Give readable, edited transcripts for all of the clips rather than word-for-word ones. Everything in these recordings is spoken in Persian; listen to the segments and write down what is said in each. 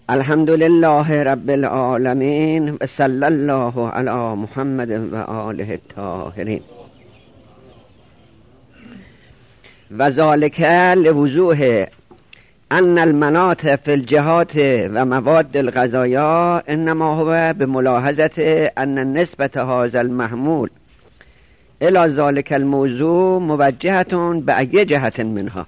الحمد لله رب العالمین و صلی الله علی محمد و آله الطاهرین. و ذالک لوضوح ان المناط فی الجهات و مواد الغذایا انما هو بملاحظه ان نسبت هذا المحمول الى ذلك الموضوع موجهه بأي جهت منها.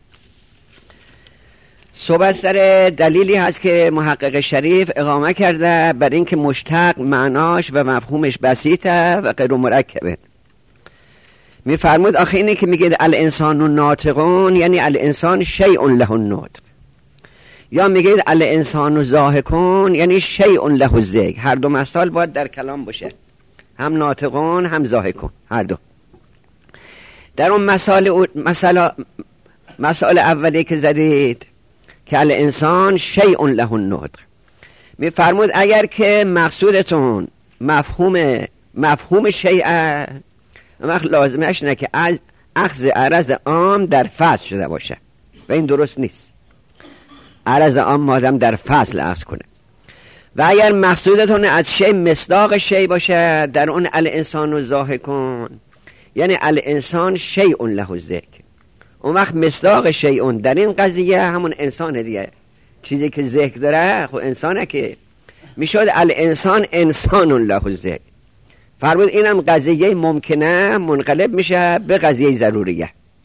صحبت سر دلیلی هست که محقق شریف اقامه کرده بر اینکه مشتق معناش و مفهومش بسیطه و غیر مرکبه. میفرمود آخه اینه که میگه الانسان ناطقون یعنی الانسان شیء له النطق، یا میگه الانسان ضاحکون یعنی شیء له الضحک. هر دو مثال باید در کلام باشه، هم ناطقون هم ضاحکون، هر دو. در اون مسائل اولی که زدید که الانسان شیء له النطق، میفرمود اگر که مقصودتون مفهوم شیء، وقت لازمش نه که اخذ عرض عام در فصل شده باشه و این درست نیست. عرض عام مادم در فصل اخذ کنه. و اگر مقصودتون از شیء مصداق شیء باشه، در اون الانسان ضاحکون یعنی الانسان شیء له الضحک، اون وقت مصداق شیء در این قضیه همون انسان دیگه. چیزی که ضحک داره خب انسانه، که میشد الانسان انسان له الضحک. فرمود اینم قضیه ممکنه منقلب میشه به قضیه ضروریه.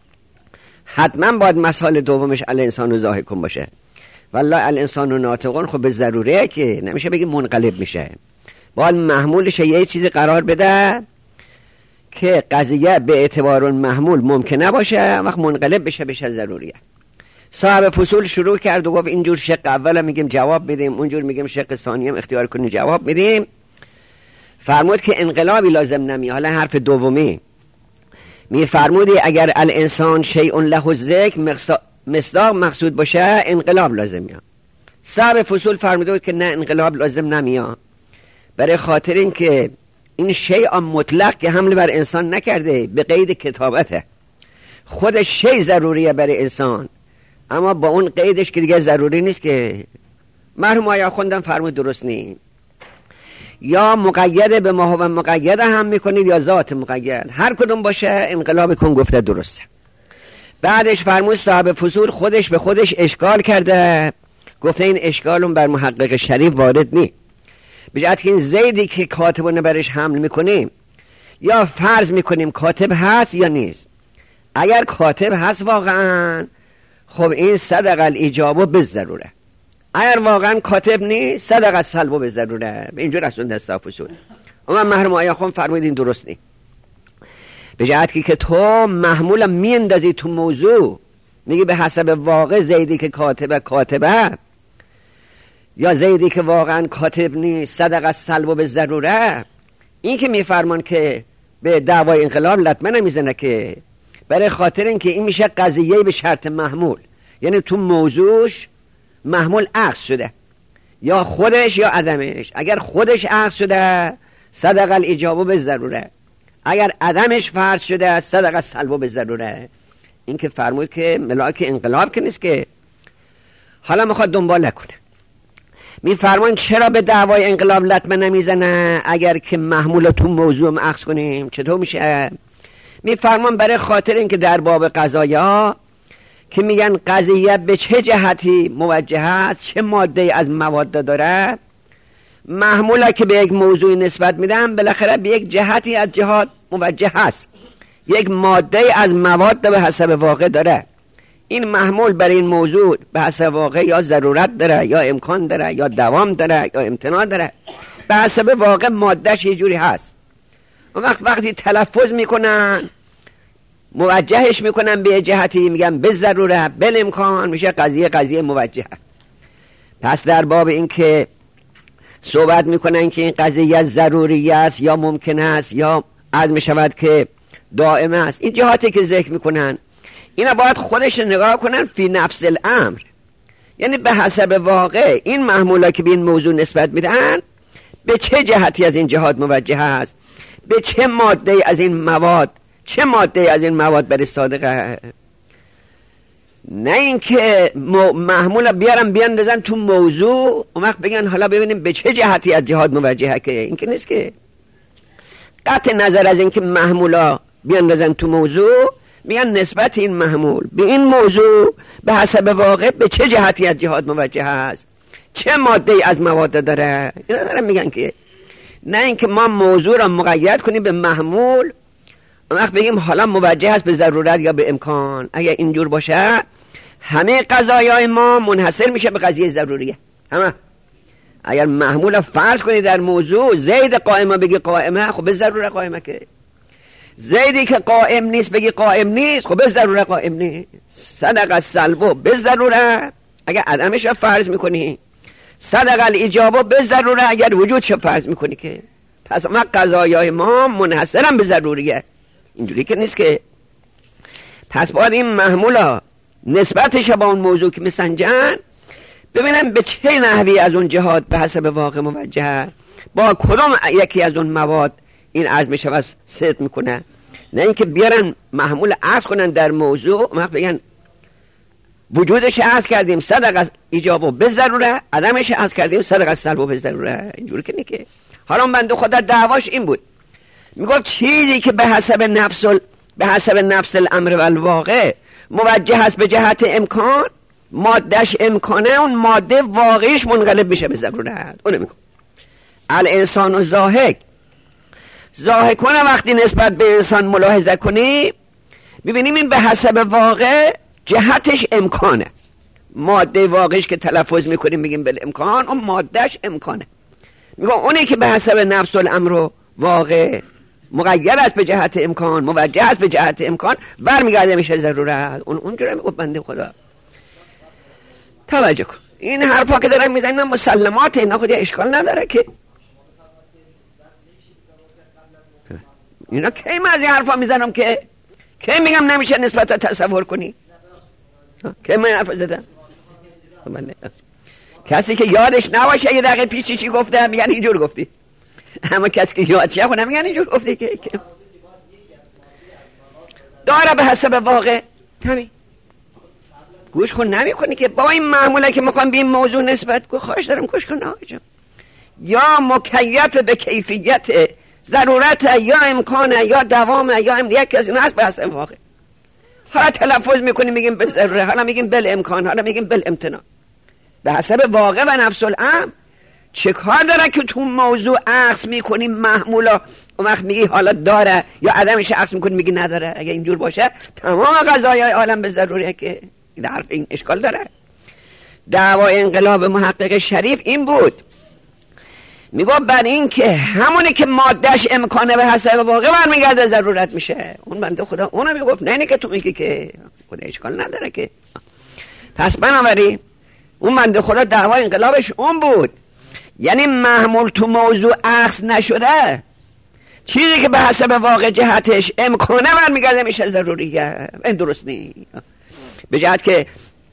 حتما باید مسئله دومش الانسان ضاحکون باشه. والله الانسان ناطقون خب به ضروریه که نمیشه بگی منقلب میشه. باید محمولش یه چیزی قرار بده که قضیه به اعتبار محمول ممکنه باشه، وقت منقلب بشه ضروریه. صاحب فصول شروع کرد و گفت اینجور شق اول میگیم جواب بدیم، اونجور میگیم شق ثانی هم اختیار کنیم جواب بدیم. فرمود که انقلابی لازم نمیاد. حالا حرف دومی میفرمودی اگر الانسان شیء له الضحک مصداق مقصود باشه انقلاب لازم میاد. صاحب فصول فرموده که نه انقلاب لازم نمیاد، برای خاطر این که این شیء مطلق که حمل بر انسان نکرده، به قید کتابته. خودش شیء ضروریه برای انسان، اما با اون قیدش که دیگه ضروری نیست. که مرحوم آیا خوندم فرمود درست نیست. یا مقید به ما هو مقید هم میکنید یا ذات مقید، هر کدوم باشه انقلاب کن گفته درسته. بعدش فرمود صاحب فصول خودش به خودش اشکال کرده، گفته این اشکالون بر محقق شریف وارد نیست. بجهت که این زیدی که کاتبونه برش حمل میکنیم یا فرض میکنیم کاتب هست یا نیست. اگر کاتب هست واقعا خب این صدق الاجابه بالضروره. اگر واقعا کاتب نیست صدق السلب بالضروره. اینجور اصلا دستا فصول. اما محرم آیا خون فرمود این درست نیست. به جهت که تو محمول میندازی تو موضوع، میگی به حسب واقع زیدی که کاتبه یا زیدی که واقعا کاتب نیست صدق السلب بالضروره. این که میفرمان که به دعوای انقلاب لطمه نمیزنه، که برای خاطر این که این میشه قضیه به شرط محمول، یعنی تو موضوعش محمول اخذ شده، یا خودش یا عدمش. اگر خودش اخذ شده صدق الاجابه بالضروره، اگر عدمش فرض شده صدق السلب بالضروره. این که فرمود که ملاک انقلاب که نیست که. حالا میخواد دنبال کنه، میفرمان چرا به دعوای انقلاب لطمه نمیزنه اگر که محمول تو موضوع اخذ کنیم؟ چطور میشه؟ میفرمان برای خاطر این که در باب قضایا که میگن قضیه به چه جهتی موجه است، چه ماده از مواد داره، محموله که به یک موضوع نسبت میدن بالاخره به یک جهتی از جهات موجه هست، یک ماده از مواد به حسب واقع داره. این محمول برای این موضوع به حسب واقع یا ضرورت داره یا امکان داره یا دوام داره یا امتناع داره، به حسب واقع مادهش یه جوری هست. وقتی تلفظ میکنن موجهش میکنن به جهتی، میگن به ضرورت به امکان، میشه قضیه موجه. پس در باب این که صحبت میکنن که این قضیه ضروری است یا ممکن است یا از میشود که دائم است، این جهاتی که ذکر میکنن اینا باید خودش نگاه کنن فی نفس الامر، یعنی به حسب واقع این محمولا که به این موضوع نسبت میدن به چه جهتی از این جهات موجه است، به چه ماده از این مواد برای صادقه. نه اینکه محمول بیارم بیاندازن تو موضوع اون وقت بگن حالا ببینیم به چه جهتی از جهاد موجهه، که این که نیست. که قطع نظر از اینکه محمولا بیاندازن تو موضوع، میگن نسبت این محمول به این موضوع به حسب واقع به چه جهتی از جهاد موجه است، چه ماده ای از مواد داره. اینا دارن میگن که نه اینکه ما موضوع را مقید کنیم به محمول اون وقت بگیم حالا موجه است به ضرورت یا به امکان. اگر اینجور باشه همه قضایای ما منحصر میشه به قضیه ضروریه. همه اگر محمول فرض کنی در موضوع زید قائمه بگی قائمه، خب به ضرورت قائمه. که زیدی که قائم نیست بگی قائم نیست، خب به ضرورت قائم نیست. صدق السلب به ضرورت اگر عدمش فرض میکنی، صدق الاجابه به ضرورت اگر وجودش فرض میکنی. که پس ما قضایای ما منحصرا به ضروریه، اینجوری که نیست. که پس باید این محمولا نسبتش با اون موضوع که مسنجن ببینم به چه نحوی از اون جهات به حسب واقع موجه، با کدام یکی از اون مواد این عزمش و صدق میکنه. نه اینکه بیارن محمول عرض کنن در موضوع وقت بگن وجودش عرض کردیم صدق ایجابو به ضروره، عدمش عرض کردیم صدق السلب به ضروره. اینجوری که نیست. حالا بنده خدا دعواش این بود، میگفت چیزی که به حسب نفس الامر و الواقع موجه هست به جهت امکان، مادهش امکانه، اون ماده واقعیش منقلب میشه به ضرورت. اونه میگم الانسان و ضاحکونه وقتی نسبت به انسان ملاحظه کنی ببینیم این به حسب واقع جهتش امکانه. ماده واقعیش که تلفظ میکنیم میگیم بالامکان، اون مادهش امکانه. میگم اونی که به حسب نفس الامر و واقع مقید است به جهت امکان، موجه است به جهت امکان، برمیگرده میشه ضرورت. اونجوری میگه بنده خدا توجه کن. این حرفا که دارن میزنن مسلمات، اینا خود اشکال نداره. که اینا کی من از این حرفا میزنم که کی میگم نمیشه نسبت تصور کنی؟ کی من حرف زدم؟ کسی که یادش نباشه یه دقیقه پیش چی گفته میگن اینجور گفتی، اما کسی که یادش نباشه میگن اینجور گفتی. که داره به حسب واقع همین گوش خون نمی کنی. که با این معموله که میخوام به این موضوع نسبت کو خواهش دارم گوش کن آقا، یا مکیف به کیفیت ضرورت یا امکانه یا دوامه یا یک از این هست به حسب واقع. حالا تلفظ میکنیم میگیم به ضرورت، حالا میگیم بل امکان، حالا میگیم بل امتناع. به حسب واقع و نفس الامر چه کار داره که تو موضوع عکس میکنیم محمولا اون وقت میگی حالا داره یا عدمش عکس میکنی میگی نداره. اگه اینجور باشه تمام قضایای عالم به ضروریه. که این حرف این اشکال داره. دعوای انقلاب محقق شریف این بود، میگو بر این که همونی که مادهش امکانه به حسب واقع برمیگرده ضرورت میشه. اون بنده خدا اونو میگفت نه اینه که تو میگی که خدا اشکال نداره. که پس بنابراین اون بنده خدا دعوای انقلابش اون بود، یعنی محمول تو موضوع عکس نشده، چیزی که به حسب واقع جهتش امکانه برمیگرده میشه ضروریه. این درست نیست. به جهت که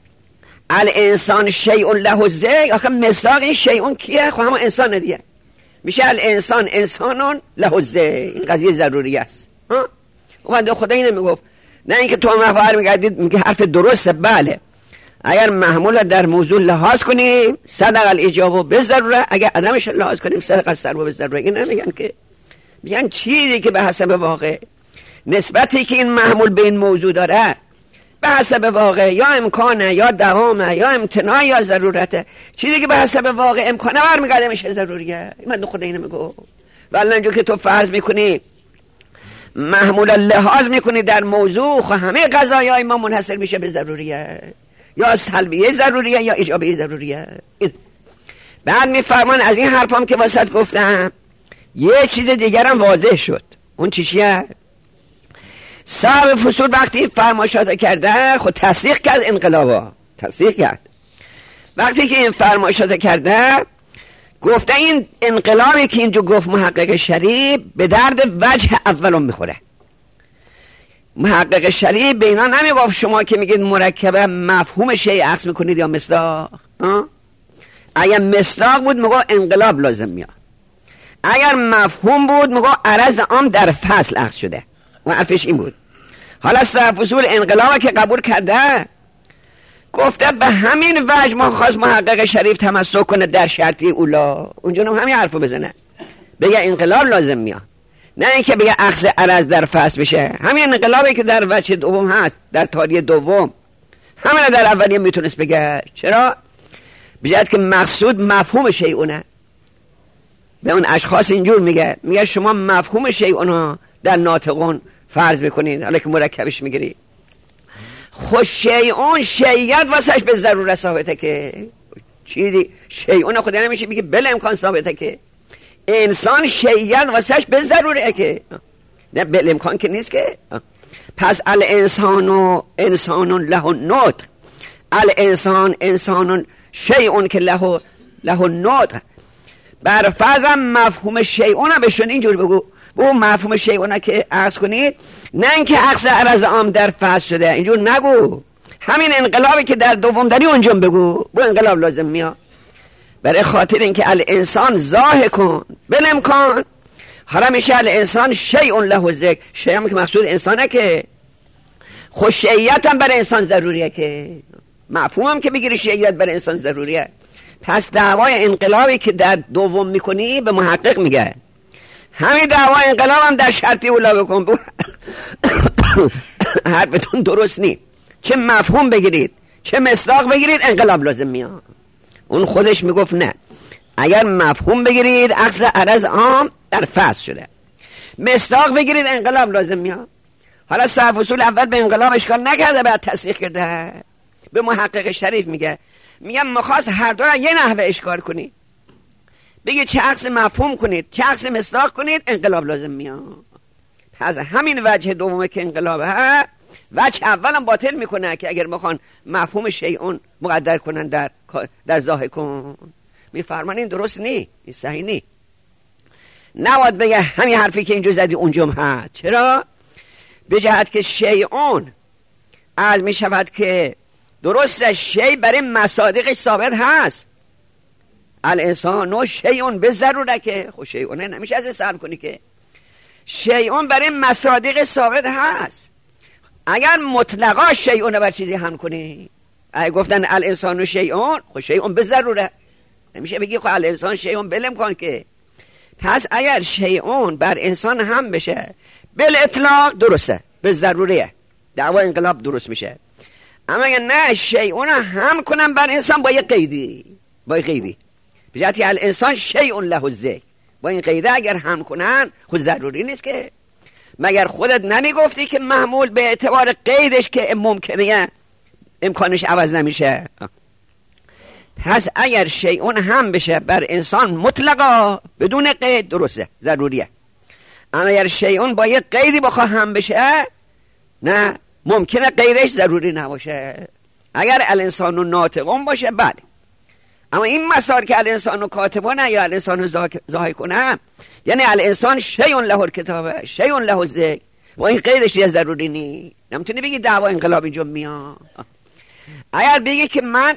الانسان شیء له زی، آخه مصداق این شیء کیه؟ خب همون انسان دیگه میشه الانسان انسانون له زی. این قضیه ضروری است. اون بنده خدا اینو میگفت، نه اینکه تو محور میگردید میگه حرف درسته. بله اگر محمول در موضوع لحاظ کنیم صدق الاجابه به ضروره، اگر عدمش لحاظ کنیم صدق السلب به ضروره. این نمیگن که میگن چیزی که به حسب واقع نسبتی که این محمول به این موضوع داره به حسب واقع یا امکانه یا دوامه یا امتناع یا ضرورته، چیزی که به حسب واقع امکانه برمیگرده میشه ضروریه. من خدا اینو میگم. ولی اینجور که تو فرض میکنی محمول لحاظ میکنی در موضوع، خب همه قضایای ما منحصر میشه به ضروریه، یا سلبیه ضروریه یا ایجابیه ضروریه. بعد میفرمان از این حرفام که واسط گفتم یه چیز دیگر هم واضح شد. اون چیه؟ صاحب فصول وقتی فرمایشات کرده خود تصدیق کرد، انقلابا تصدیق کرد. وقتی که این فرمایشات کرده گفته این انقلابی که اینجا گفت محقق شریف به درد وجه اولم میخوره. محقق شریف به اینا نمیگفت شما که میگید مرکبه مفهوم شیء عکس میکنید یا مصداق. اگر مصداق بود میگو انقلاب لازم میاد، اگر مفهوم بود میگو عرض عام در فصل عکس شده. و حرفش این بود. حالا صاحب فصول انقلاب که قبول کرده گفته به همین وجه ما خواست محقق شریف تمسک کنه در شرطی اولا، اونجا همین حرفو بزنه، بگه انقلاب لازم میاد، نه اینکه بگه اخذ عرض در فصل بشه. همین انقلابی که در وجه دوم هست، در تاریخ دوم، همین در اولیه میتونست بگه. چرا؟ بجد که مقصود مفهوم شیعونه. به اون اشخاص اینجور میگه شما مفهوم شیعونه در ناطقون فرض میکنید، حالا که مرکبش میگیری. خوش شیعون شیعیت واسش به ضرورت ثابته که چیزی شیعون خدا نمیشه بگه بل امکان ثابته که انسان شیعیت واسش به ضروره که نه بل امکان که نیست که. پس انسان له نطق، انسان شیعون که له نطق. بر فرضم مفهوم شیعون بشون اینجور بگو مفهوم شیعونه که عرض کنید، نه اینکه اخذ عرض عام در فصل شده، اینجور نگو. همین انقلابی که در دوم داری اونجا بگو، بو انقلاب لازم میاد. برای خاطر اینکه الانسان ضاحکون بالامکان، حالا میشه الانسان شیء له ذکر، شیء هم که مقصود انسانه که خوش شیعیت هم برای انسان ضروریه، که مفهوم هم که بگیری شیعیت برای انسان ضروریه. پس دعوای انقلابی که در دوم میکنی به محقق میگه همین دعوای انقلاب هم در شرطی اولا بکن. حرفتون درست نیست. چه مفهوم بگیرید چه مصداق بگیرید انقلاب لازم میاد. اون خودش میگفت نه، اگر مفهوم بگیرید اخذ عرض عام در فصل شده، مصداق بگیرید انقلاب لازم میاد. حالا صاحب اصول اول به انقلاب اشکال نکرده، بعد تصدیق کرده. به محقق شریف میگه مخواست هر دو را یه نحوه اشکال کنید، بگید چه عکس مفهوم کنید چه عکس مصداق کنید، انقلاب لازم میاد. پس همین وجه دومه که انقلاب ها، وجه اولم باطل میکنه که اگر بخوان مفهوم شیعون مقدر کنن در ضاحکون. میفرمان این درست نی، این صحیح نی. نباید بگه همین حرفی که اینجا زدی اونجا هست. چرا؟ به جهت که شیعون از میشود که درست شیع برای مصادیقش ثابت هست. الانسان شیعون به ضروره که خب شیعونه نمیشه از سلب کنی که شیعون برای مصادیق ثابت هست. اگر مطلقا شیعون بر چیزی هم کنی، اگه گفتن الانسان شیعون، خب شیعون به ضروره، نمیشه بگی خب الانسان شیعون بلم کن که. پس اگر شیعون بر انسان هم بشه بل اطلاق درسته، به ضروریه، دعوا انقلاب درست میشه. اما اگر نه شیعون هم کنن بر انسان با یه قیدی، بجاتی الانسان شیء له ذکر، با این قیده اگر هم کنن خود ضروری نیست که. مگر خودت نمیگفتی که محمول به اعتبار قیدش که ممکنه امکانش عوض نمیشه. پس اگر شیء هم بشه بر انسان مطلقا بدون قید درسته، ضروریه. اما اگر شیء با یه قیدی بخواه هم بشه، نه، ممکنه قیدش ضروری نباشه. اگر الانسان ناطقون باشه بعد. اما این مسائل که الانسان کاتبونه یا الانسان ضاحکونه، یعنی الانسان شیء له الکتابه شیء له ذکر، و این قیدش یه ضروری نیست. نمیتونی بگی دعوا انقلاب اینجا میاد. اگر بگی که من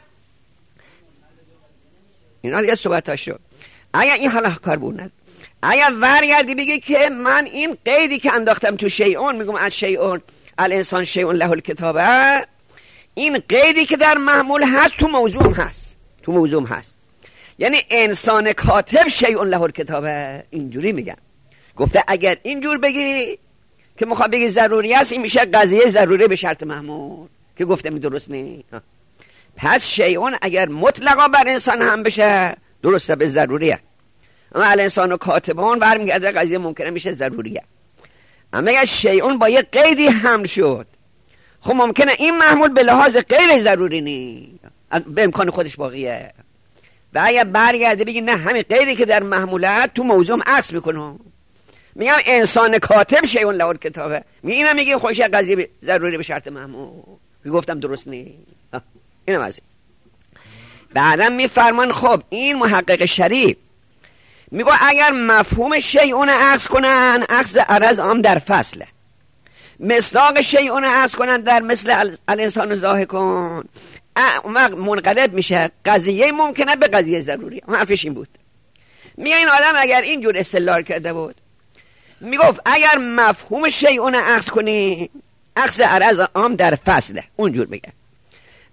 اینا دیگه صحبتاش شد، اگر این حالا کار بود، اگر ورگردی بگی که من این قیدی که انداختم تو شیعون، میگم از شیعون الانسان شیء له الکتابه، این قیدی که در محمول هست تو موضوع هست، یعنی انسان کاتب شیء له الکتابه. اینجوری میگم. گفته اگر اینجور بگی که میخواد بگی ضروری است، این میشه قضیه ضروری به شرط محمول که گفته می درست نیست. پس شیعون اگر مطلقا بر انسان هم بشه درسته، به ضروریه. اما الانسان کاتبان برمیگرده قضیه ممکنه میشه ضروریه. اما اگر شیعون با یه قیدی هم شد، خب ممکنه این محمول به لحاظ غیر ضروری نیست، به امکان خودش باقیه. و اگر برگرده بگی نه، همین قیدی که در محمولات تو موضوع عکس میکنه، میگم انسان کاتب شیء له الکتابه، اینم میگی خوش قضیه ضروری به شرط محمول، گفتم درست نیست. اینم از این. بعدم میفرمان خب این محقق شریف میگه اگر مفهوم شیعون عکس کنن، عکس عرض عام در فصله، مصداق شیعون عکس کنن در مثل الانسان ضاحکون، منقلب میشه قضیه ممکنه به قضیه ضروری. حرفش این بود. میگه این آدم اگر اینجور استدلال کرده بود، میگفت اگر مفهوم شیعون عکس کنی، عکس عرض عام در فصله، اونجور میگه.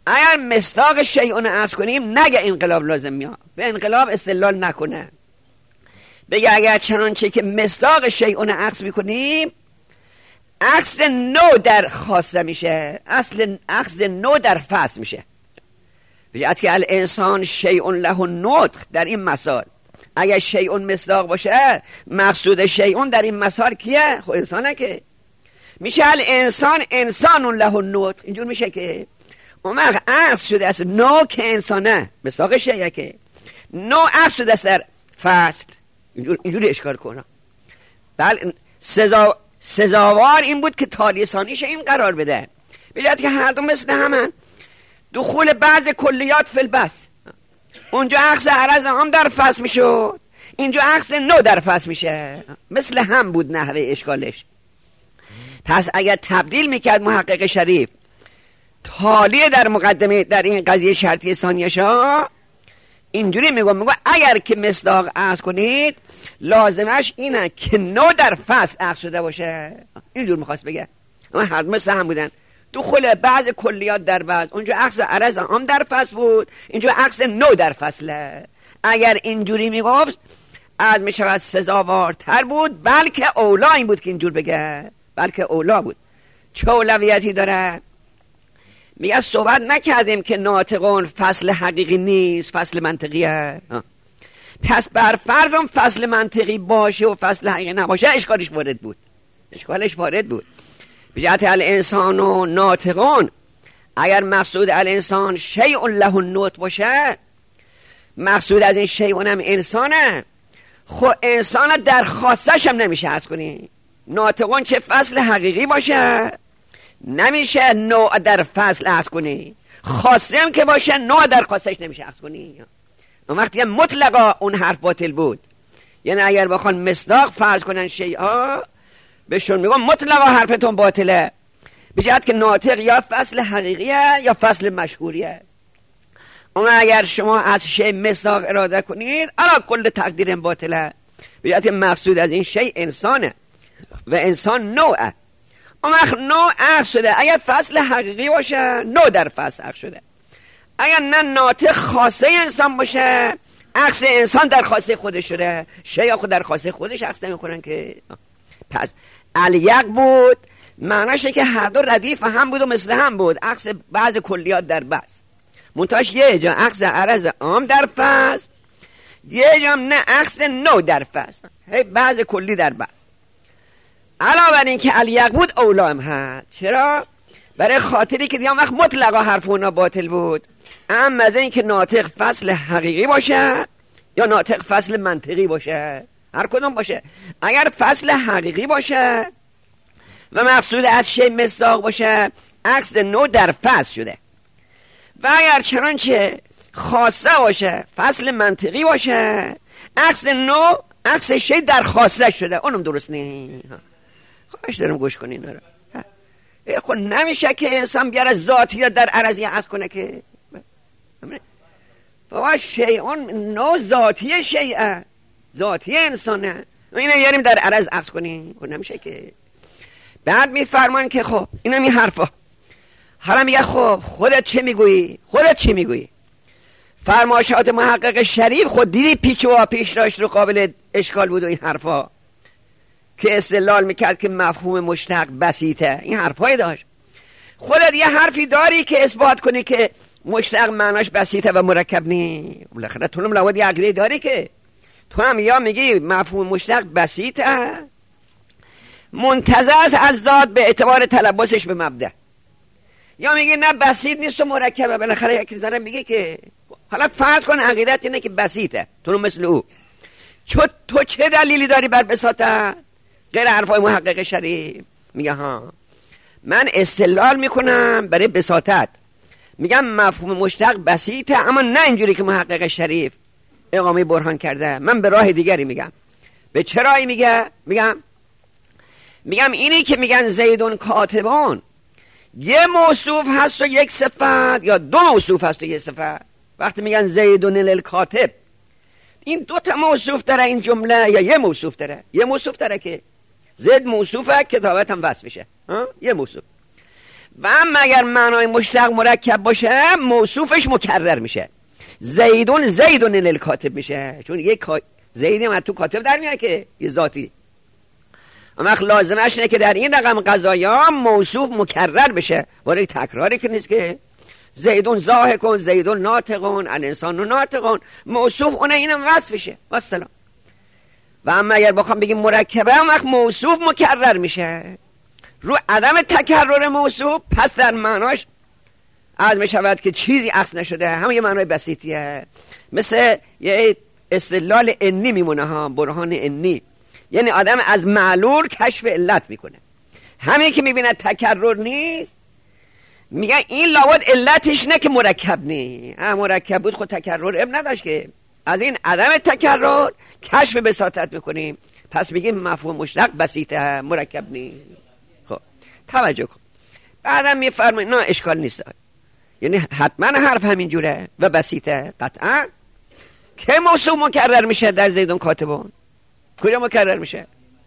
اگر مصداق شیئون عکس کنیم نگه انقلاب لازم میاد، به انقلاب استدلال نکنه، بگه اگر چنانچه که مصداق شیئون عکس میکنیم عکس نو در خاصه میشه، اصل عکس نو در فصل میشه. بجد که الانسان شیئون له نطق در این مثال، اگر شیئون مصداق باشه مقصود شیئون در این مثال کیه؟ خب انسانه که میشه الانسان انسان له نطق، اینجور میشه که اون وقت عکس شده است نو که انسانه مصداق شیئه که نو عکس شده است در فصل، اینجوری اشکال کنه. بله سزاوار این بود که تالی ثانیش این قرار بده، بجد که هر دو مثل همن، دخول بعض کلیات فی البس، اونجا عکس عرض هم در فصل میشد، اینجا عکس نو در فصل میشه، مثل هم بود نحوه اشکالش. پس اگر تبدیل میکرد محقق شریف تالی در مقدمه در این قضیه شرطی ثانیه‌شا، اینجوری میگم اگر که مصداق عکس کنید لازمش اینه که نو در فصل عکس شده باشه، اینجور میخواست بگه. اما هر مثل هم بودن، دخول بعض کلیات در بعض، اونجا عکس عرض هم در فصل بود، اینجا عکس نو در فصله. اگر اینجوری میگفت از میشود سزاوارتر بود، بلکه اولا این بود که اینجور بگه، بلکه اولا بود. چه اولویتی داره؟ میگه صحبت نکردیم که ناطقون فصل حقیقی نیست، فصل منطقیه. پس بر فرض اون فصل منطقی باشه و فصل حقیقی نباشه اشکالش وارد بود. بجهت الانسان و ناطقون، اگر مقصود الانسان شیء له النطق باشه، مقصود از این شیء هم انسانه، خب انسان در خاصش هم نمیشه عرض کنی. ناطقون چه فصل حقیقی باشه نمیشه نوع در فصل عرض کنی، خاصه هم که باشه نوع در خاصش نمیشه عرض کنی. اون وقتی مطلقا اون حرف باطل بود، یعنی اگر بخوان مصداق فرض کنن شیئا بهشون میگم مطلقا حرفتون باطله، بجهت که ناطق یا فصل حقیقیه یا فصل مشهوریه. اما اگر شما از شیء مصداق اراده کنید الا کل تقدیر باطله، بجهت مقصود از این شیء انسانه و انسان نوعه. اما نوع عکس شده، اگر فصل حقیقی باشه نوع در فصل عکس شده، اگر نه ناطق خاصه انسان باشه عکس انسان در خاصه خودش شده، شیء خود در خاصه خودش عکس نمیکنن که. پس الیق بود معناشه که هر دو ردیف هم بود و مثل هم بود، عکس بعض کلیات در بعض، منتهاش یه جا عکس عرض عام در فصل، یه جا نه عکس نو در فصل، بعض کلی در بعض. علاوه بر این که الیق بود اولا هم هست. چرا؟ برای خاطری که دیگه وقت مطلقا حرف اونا باطل بود، اما از این که ناطق فصل حقیقی باشه یا ناطق فصل منطقی باشه، هر کدوم باشه، اگر فصل حقیقی باشه و مقصود از شیء مصداق باشه عکس نو در فصل شده، و اگر چنانچه خاصه باشه فصل منطقی باشه عکس نو عکس شیء در خاصه شده، اونم درست نیست. خواهش دارم گوش کنین اینا رو. خب نمیشه که انسان بیاره ذاتی در عرضی عکس کنه که بابا شیئون نو ذاتی شیئه، ذاتی انسانه، اینو بیاریم در عرض عکس کنیم، خب نمیشه که. بعد میفرمان که خب اینا می حرفا، حالا میگه خب خودت چه میگویی؟ فرمایشات محقق شریف خود دیدی پیچ و واپیش داشت رو قابل اشکال بود و این حرفا که استدلال میکرد که مفهوم مشتق بسیطه، این حرفای داشت. خودت یه حرفی داری که اثبات کنی که مشتق معناش بسیطه و مرکب نی؟ بالاخره تو هم لابد یه عقیده داری که تو هم یا میگی مفهوم مشتق بسیطه منتزع از ذات به اعتبار تلبسش به مبدأ، یا میگی نه بسیط نیست و مرکبه. بالاخره یکی زنه میگه که حالا فرض کن عقیدت اینه که بسیطه، تو مثل او، تو چه دلیلی داری بر بساطه غیر حرفای محقق شریف؟ میگه ها من استدلال میکنم برای بساطت، میگم مفهوم مشتق بسیطه، اما نه اینجوری که محقق شریف اقامه برهان کرده، من به راه دیگری میگم. به چه راهی میگه؟ میگم اینی که میگن زیدون کاتبان یه موصوف هست و یک صفت، یا دو موصوف هست و یک صفت. وقتی میگن زیدون الکاتب، این دو تا موصوف داره این جمله یا یه موصوف داره؟ یه موصوف داره که زید موصوفه، کتابت هم وصف میشه، یه موصوف. و اما اگر معنای مشتق مرکب باشه موصوفش مکرر میشه. زیدون زیدون للکاتب میشه، چون یک زیدی من تو کاتب در میاد که یه ذاتی. اما لازمش اینه که در این رقم قضایا موصوف مکرر بشه، ولی تکراری که نیست که زیدون ضاحکون زیدون ناطقون الانسان ناطقون، موصوف اون اینم وصف بشه و سلام. و اما اگر بخوام بگیم مرکبه اون وقت موصوف مکرر میشه رو عدم تکرر موصوف، پس در معناش از می شود که چیزی عکس نشده، همه یه معنای بسیطیه، مثل یه استدلال انی میمونه ها، برهان انی، یعنی آدم از معلول کشف علت میکنه. همین که میبینه تکرر نیست میگه این لابد علتش نه که مرکب نی، مرکب بود خود تکرر اب نداشت که، از این عدم تکرر کشف بساطت میکنیم، پس میگیم مفهوم مشتق بسیطه مرکب نی. خب توجه کن، بعدم میفرمایید نه اشکال نیست، یعنی حتما حرف همین جوره و بسیطه قطعا. که موصوف مکرر میشه در زیدون کاتبون؟ کجا مکرر میشه؟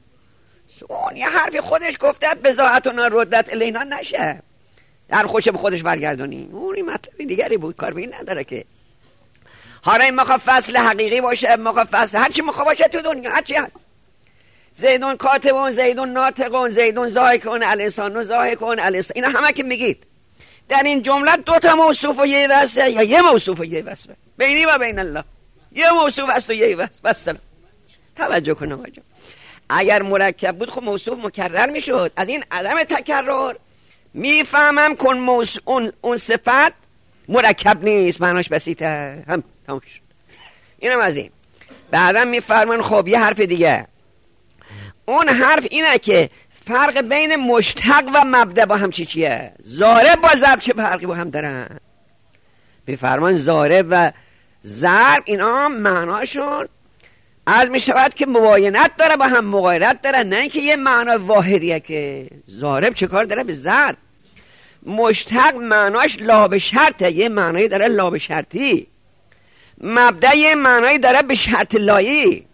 اون یه حرفی خودش گفته بزاعتنا ردت الینا نشه، در خوشه به خودش برگردونی، اون مطلبی دیگری بود، کار به این نداره که. حالا این مخواه فصل حقیقی باشه، مخواه فصل هرچی مخواه باشه تو دنیا، هرچی هست، زیدون کاتبون زیدون ناطقون زیدون ضاحکون الانسان ضاحکون الانسان، اینا همه که میگید در این جمله دو تا موصوف و یه وصفه یا یه موصوف و یه وصفه، بینی و بین الله یه موصوف است و یه وصف. بس توجه کنم آجا، اگر مرکب بود خب موصوف مکرر میشد. از این عدم تکرر میفهمم کن اون صفت مرکب نیست، معناش بسیطه، هم تموم شد. اینم از این. بعدم میفرمان خب یه حرف دیگه، اون حرف اینه که فرق بین مشتق و مبدأ با هم چیه؟ ضارب با ضرب چه فرقی با هم دارن؟ میفرمان ضارب و ضرب اینا معناشون از می شود که مباینت داره با هم، مغایرت داره، نه اینکه یه معنا واحدیه که ضارب چه کار داره به ضرب. مشتق معناش لا به شرطه، یه معنایی داره لا به شرطی. مبدأ یه معنایی داره به شرط لایی،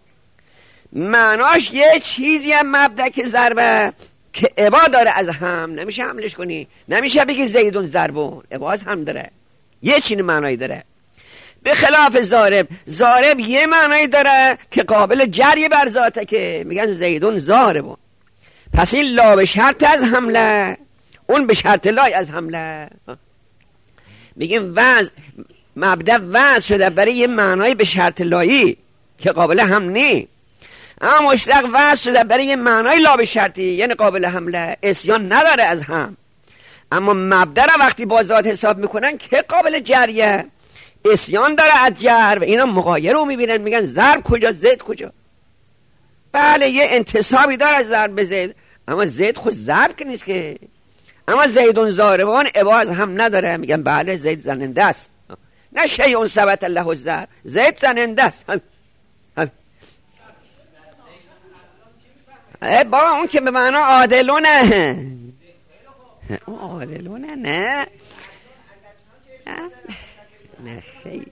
معناش یه چیزی هم مبدأ که ضربه که ابا داره از هم، نمیشه حملش کنی، نمیشه بگی زیدون ضربون، ابا از هم داره، یه چین معنایی داره. به خلاف ضارب، ضارب یه معنایی داره که قابل جری بر ذاته که میگن زیدون ضاربون، پس این لا به شرط از حمله، اون به شرط لای از حمله. میگیم وضع مبدأ وضع شده برای یه معنایی به شرط لایی که قابل هم نی، اما مشتق وضع شده برای یه معنای لا به شرطی یعنی قابل حمله، اسیان نداره از هم. اما مبدأ را وقتی با ذات حساب میکنن که قابل جریه، اسیان داره از جر، و اینا مغایر رو میبینن میگن ضرب کجا زید کجا. بله یه انتصابی داره از ضرب به زید، اما زید خود ضرب که نیست که. اما زیدون ضاربان ابا از هم نداره، میگن بله زید زننده است، نه شیء ثبت الله الضرب، زید زننده است. با اون که به معنا عادلونه، اون عادلونه نه خیلی.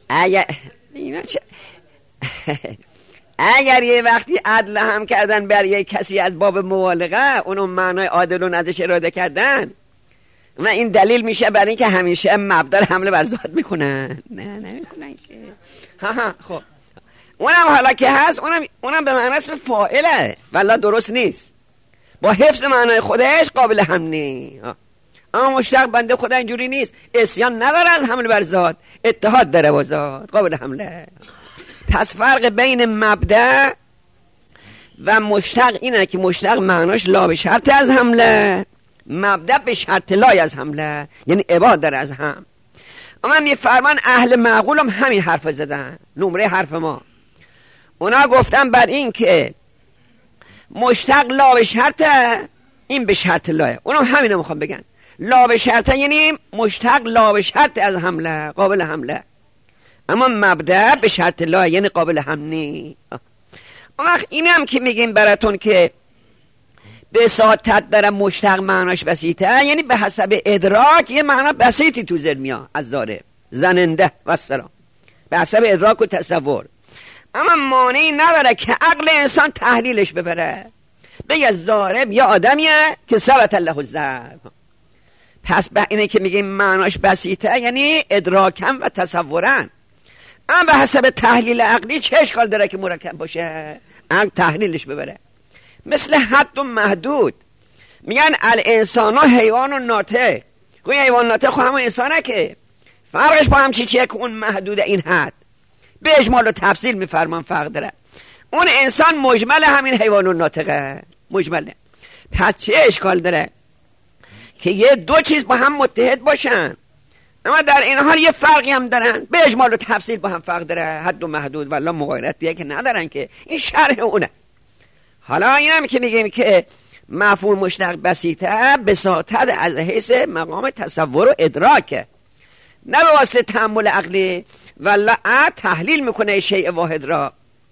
اگر یه وقتی عدل هم کردن بر یک کسی از باب مبالغه، اونو معنای عادلون ازش اراده کردن و این دلیل میشه برای اینکه همیشه مبدأ حمله بر ذات میکنن. نه نمیکنن که. خب اونم حالا که هست اونم به معنی اسم فاعله، والله درست نیست، با حفظ معنای خودش قابل حملی. اما مشتق بنده خدا اینجوری نیست، اسیان نداره از حمله بر ذات، اتحاد داره با ذات، قابل حمله. پس فرق بین مبدأ و مشتق اینه که مشتق معناش لا به شرط از حمله، مبدأ به شرط لای از حمله، یعنی عباد داره از هم. اما میفرمان اهل معقول هم همین حرف زدن، نمره حرف ما. اونا گفتن بر این که مشتق لا به شرطه، این به شرط لایه، اونا همین رو میخوام بگن. لا به شرطه یعنی مشتق لا به شرط از حمله، قابل حمله، اما مبدأ به شرط لایه یعنی قابل حملی. اما این هم که میگیم براتون که به ساعت داره مشتق معناش بسیطه، یعنی به حسب ادراک یه معنا بسیطی تو ذهن میاد از ضارب، زننده و السلام، به حسب ادراک و تصور. اما مانعی نداره که عقل انسان تحلیلش ببره، بگه ضارب یا آدمیه که ثبت الله الضرب، پس به اینه که میگیم معناش بسیطه، یعنی ادراکم و تصورن. اما به حسب تحلیل عقلی چه اشکال داره که مرکب باشه؟ عقل تحلیلش ببره. مثل حد و محدود، میگن الانسان حیوان و ناطق. گویا حیوان ناطق خو همون انسانه، که فرقش با هم چیه که اون محدود این حد به اجمال و تفصیل میفرمان فرق داره. اون انسان مجمل همین حیوان و ناطقه، مجمله. پس چه اشکال داره که یه دو چیز با هم متحد باشن اما در این حال یه فرقی هم دارن، به اجمال و تفصیل با هم فرق داره، حد و محدود والله مغایرت دیگه که ندارن، که این شرح اونه. حالا این هم که میگیم که مفهوم مشتق بسیطه بساطت از حیث مقام تصور و ادراکه، نه به واسطه تأمل عقلی. والله تحلیل میکنه شیء واحد را.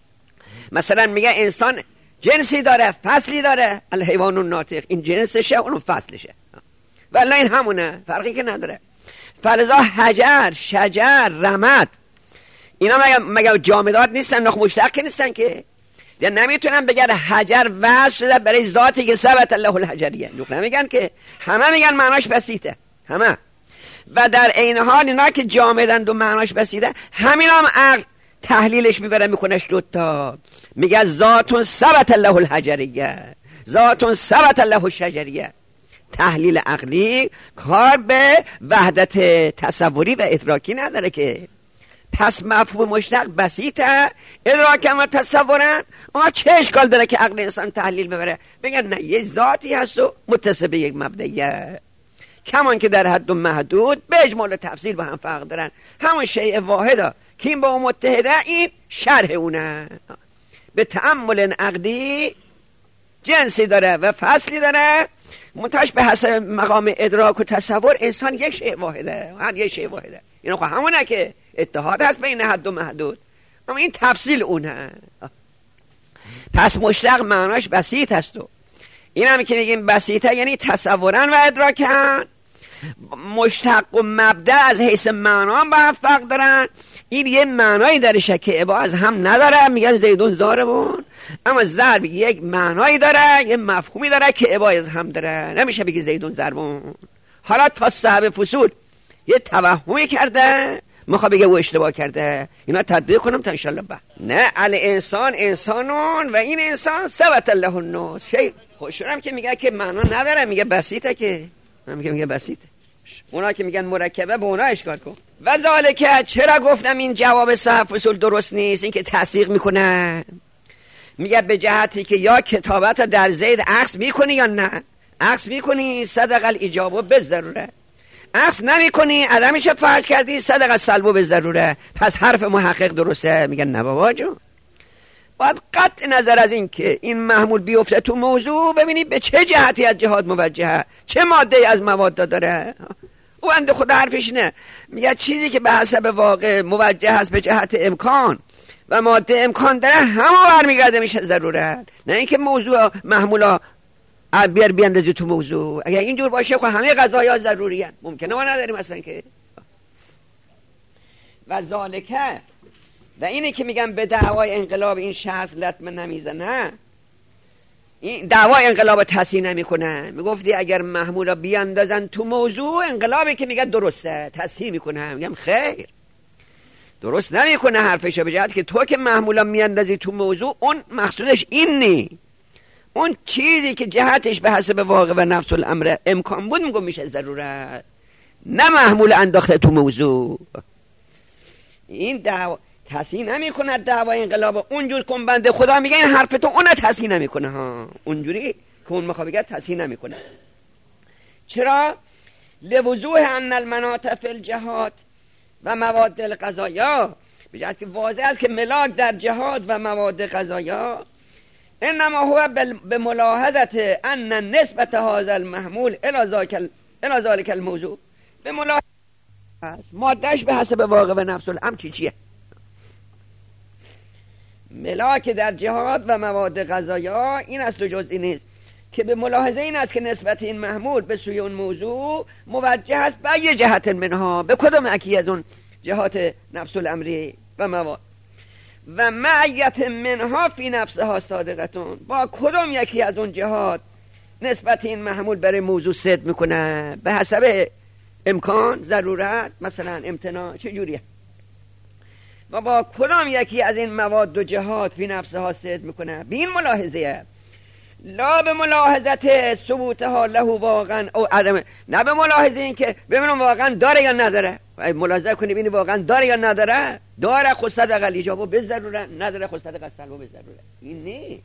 مثلا میگه انسان جنسی داره، فصلی داره، الحیوان الناطق این جنسشه اون فصلشه، والله این همونه، فرقی که نداره. فلذا حجر، شجر، رمد اینا مگه جامدات نیستن، نخ مشتق که نیستن که دیگه نمیتونن بگن حجر وصف شده برای ذاتی که ثبت الله الحجریه. نمیگن که، همه میگن معناش بسیطه همه. و در عین حال اینا که جامدن و معناش بسیطه، همین هم عقل تحلیلش میبره میکنش دوتا، میگه ذاتون ثبت الله الحجریه، ذاتون ثبت الله الشجریه. تحلیل عقلی کار به وحدت تصوری و ادراکی نداره که. پس مفهوم مشتق بسیطه، ادراکم و تصورن. اما چه اشکال داره که عقل انسان تحلیل ببره بگن نه یه ذاتی هست و متصل به یک مبدئیه، کمان که در حد و محدود به اجمال و تفصیل با هم فرق دارن، همون شیء واحده که این با اون متحده. این شرح اونه. به تأمل عقلی جنسی داره و فصلی داره، منتهاش به حسب مقام ادراک و تصور انسان یک شیء واحده، هر یک شیء واحده. اینو خب همونه که اتحاد هست بین حد و محدود، اما این تفصیل اونه. پس مشتق معناش بسیط هست و این هم که میگیم بسیطه یعنی تصورن و ادراکن. مشتق و مبدأ از حیث معنا با هم فرق دارن. این یه معنایی درشه که ابا از هم نداره، میگن زیدون زاربون. اما ضرب یک معنایی داره، یه مفهومی داره که ابا از هم داره، نمیشه بگی زیدون ضربون. حالا تا صاحب فصول یه توهمی کرده، میخواد بگه او اشتباه کرده، اینا تطبیق کنم تا انشالله به نه الانسان انسانون و این انسان ثبت الله الناس شیء. خوشورم که میگه که معنا نداره، میگه بسیطه، که میگه بسیطه. اونا که میگن مرکبه به اونا اشکال کن. و ذالک چرا گفتم این جواب صاحب فصول درست نیست، این که تصدیق میکنه. میگه به جهتی که یا کتابت در زید عکس میکنی یا نه. عکس میکنی صدق الاجابه به ضروره، عکس نمی کنی عدمش فرض کردی صدق السلب به ضروره. پس حرف محقق درسته. میگن نه بابا جون، باید قطع نظر از این که این محمول بیفته تو موضوع ببینی به چه جهتی از جهات موجهه، چه ماده از مواد داره. او بنده خدا حرفش نه، میگه چیزی که به حسب واقع موجه هست به جهت امکان و ماده امکان داره همه برمیگرده میشه ضرورت، نه اینکه موضوع محمولا بیاندازی تو موضوع. اگر اینجور باشه خب همه غذایا ضروری هست، ممکنه ما نداریم اصلا که. و ذالکه و اینه که میگم به دعوای انقلاب این شخص لطمه نمیزنه، این دعوای انقلاب تصحیح نمیکنه. میگفتی اگر محمولا بیاندازن تو موضوع، انقلابی که میگه درسته تصحیح میکنه. میگم خیر، درست نمیکنه حرفشو، به جهت که تو که محمولا میاندازی تو موضوع اون مقصودش این نی، اون چیزی که جهتش به حسب واقع و نفس الامر امکان بود میگم میشه ضرورت، نه محمول انداخته تو موضوع. این دعوا تصحیح نمیکنه دعوای انقلاب. اونجور کن بنده خدا میگه این حرف تو اون تصحیح نمیکنه ها، اونجوری که اون میخواد بگه تصحیح نمیکنه. چرا؟ لوضوح ان المناط فی الجهات و مواد الغذایا، به جهت که واضح است که ملاک در جهات و مواد غذایا انما هو به ملاحظت ان نسبت هذا المحمول الى ذلك الموضوع، به ملاحظت مادهش به حسب واقع و نفس الامر چیه. ملاک در جهات و مواد غذایا این است و جز این نیست، که به ملاحظه این است که نسبت این محمول به سوی اون موضوع موجه است به یه جهت منها، به کدام یکی از اون جهات نفس الامری و مواد، و معیت منها فی نفسها صادقتون، با کدام یکی از اون جهات نسبت این محمول برای موضوع صدق میکنه به حسب امکان، ضرورت، مثلا امتناع، چه جوریه و با کدام یکی از این مواد و جهات فی نفسها صدق میکنه. به این ملاحظه لا به ملاحظت ثبوتها له واقعا او عدم، نه به ملاحظه این که ببینم واقعا داره یا نداره. ملاحظه کنی ببینی واقعا داره یا نداره. داره خود صدق الاجابه به ضرورت، نداره خود صدق السلب به ضرورت. این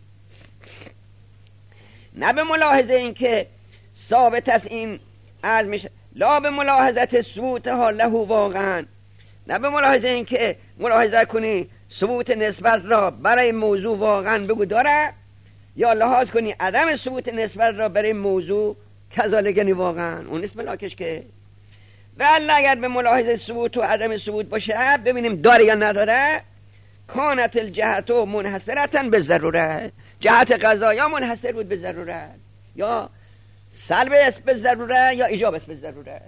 نه به ملاحظه این که ثابت است این از میشه. لا به ملاحظت ثبوتها له واقعا، نه به ملاحظه این که ملاحظه کنی ثبوت نسبت را برای موضوع واقعا بگو داره، یا لحاظ کنی عدم ثبوت نسبت را برای موضوع کذالک یعنی واقعا. اون اسم لاکش که ولی اگر به ملاحظه ثبوت و عدم ثبوت باشه ببینیم داره یا نداره، کانت الجهت منحصرتا به ضرورت، جهت قضا یا منحصر بود به ضرورت، یا سلب است به ضرورت یا ایجاب است به ضرورت.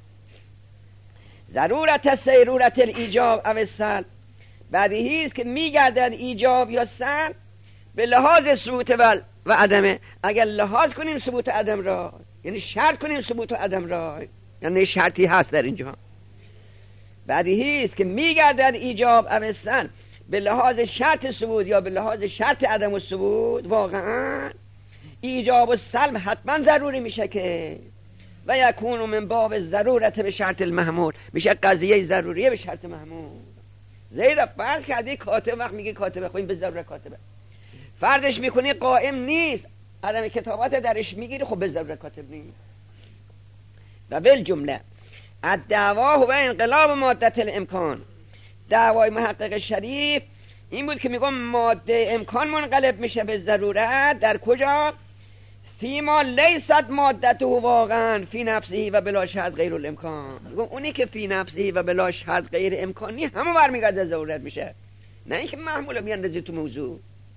ضرورت سیرورت الایجاب او السلب بدیهی است که میگردد ایجاب یا سلب به لحاظ ثبوت و عدمه. اگر لحاظ کنیم ثبوت عدم را، یعنی شرط کنیم ثبوت و عدم را، یعنی شرطی هست در اینجا، بدیهی است که میگردد ایجاب او السلب به لحاظ شرط ثبوت یا به لحاظ شرط عدم و ثبوت. واقعا ایجاب و سلب حتما ضروری میشه که و یکون من باب ضرورت به شرط المحمول، میشه قضیه ضروریه به شرط محمول. زیرا فرض کردی کاتب، وقت میگه کاتبه خب این به ضرورت کاتبه، فردش میکنی قائم نیست، عدم کتابت درش میگیری، خب به ضرورت کاتب نیست. و بالجمله الدعوا و انقلاب مادت الامکان، دعوای محقق شریف این بود که میگم ماده امکان منقلب میشه به ضرورت در کجا؟ فیما لیست مادته واقعا فی نفسه و بلا شرط غیر الامکان. میگم اونی که فی نفسه و بلا شرط غیر امکانی همه برمیگرده ضرورت میشه، نه اینکه محمول بیاندازی تو موضوع.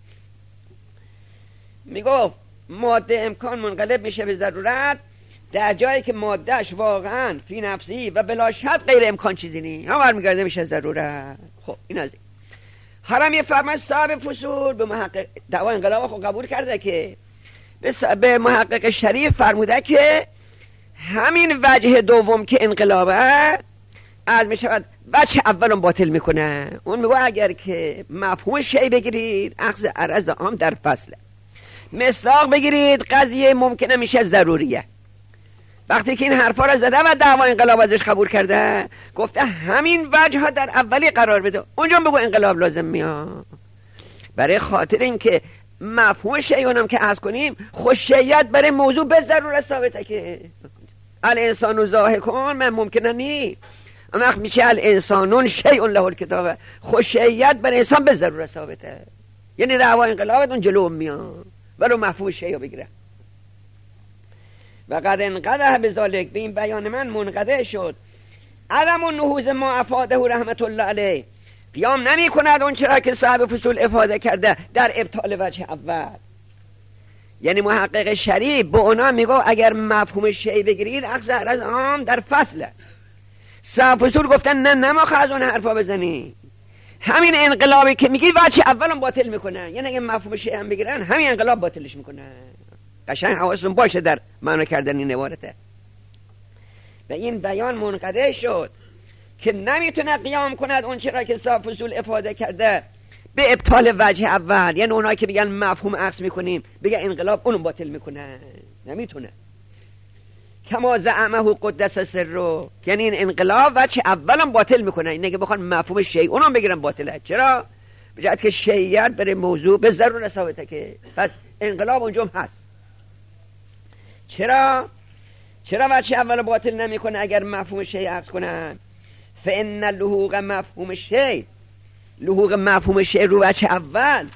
میگم ماده امکان منقلب میشه به ضرورت در جایی که مادهش واقعا فی نفسی و بلا شرط غیر امکان چیزی نیست، هم برمیگرده میشه ضرورت. خب این از این حرمی فرمان صاحب فصول به محقق دعوای انقلاب خود قبول کرده که به محقق شریف فرموده که همین وجه دوم که انقلابه از میشود وجه اولم باطل میکنه. اون میگه اگر که مفهوم شی بگیرید اخذ عرض عام در فصله، مصداق بگیرید قضیه ممکنه میشه ضروریه. وقتی که این حرفا را زده و دعوا انقلاب ازش قبول کرده گفته همین وجه ها در اولی قرار بده، اونجا بگو انقلاب لازم میاد. برای خاطر اینکه مفهوم شیعونم که عرض کنیم خوشیت برای موضوع به ضرورت ثابته که الانسان ضاحکون من ممکنه نی، اما میشه الانسانون شیء له الکتابه، خوشیت برای انسان به ضرورت ثابته، یعنی دعوا انقلاب اون جلو میاد ولو مفهوم شیء بگیره. و قد انقضى بذلک، به این بیان من منقضی شد عدم النهوض ما افاده رحمت الله علیه، قیام نمی کند اون چرا که صاحب فصول افاده کرده در ابطال وجه اول. یعنی محقق شریف به اونا میگو اگر مفهوم شیء بگیرید اخذ عرض عام در فصله. صاحب فصول گفتن نه نماخه از اون حرفا بزنی، همین انقلابی که میگی وجه اولم باطل میکنه، یعنی اگه مفهوم شیء هم بگیرن همین انقلاب باطلش میکنه. قشنگ حواستون باشه در معنا کردن این عبارته. و این بیان منقضی شد که نمیتونه قیام کند اون چرا که صاحب فصول افاده کرده به ابطال وجه اول، یعنی اونایی که بگن مفهوم عکس میکنیم بگن انقلاب اونو باطل میکنه، نمیتونه. کما زعمه قدس سره، یعنی این انقلاب وجه اولم باطل میکنه، این اگه بخوان مفهوم شیء اونم بگیرن باطله. چرا؟ بجهت که شیعیت برای موضوع به ضرورت ثابته که پس انقلاب اونجا هست. چرا وجه اول باطل نمیکنه اگر مفهوم شیء عکس کنن؟ فان لحوق مفهوم شیء، لحوق مفهوم شیء رو وجه اول،